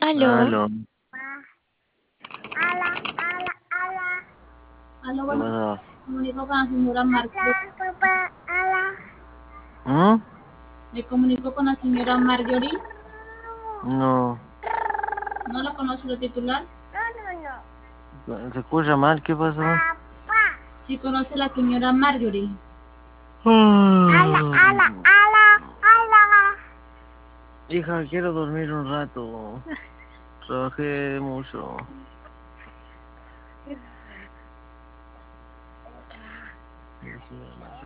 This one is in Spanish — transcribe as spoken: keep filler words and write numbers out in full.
Aló. Aló, Ala, ala, ala. Aló, ¿qué bueno, pasa? comunico con la señora Margaret. Ala, papá, ala. ¿Mm? Me comunico con la señora Marjorie. No, ¿No la conoce la titular? No, no, no. ¿se escucha mal? ¿Qué pasó? Papá. Sí conoce la señora Marjorie. Ala, ala, ala, ala. Hija, quiero dormir un rato. Trabajé mucho.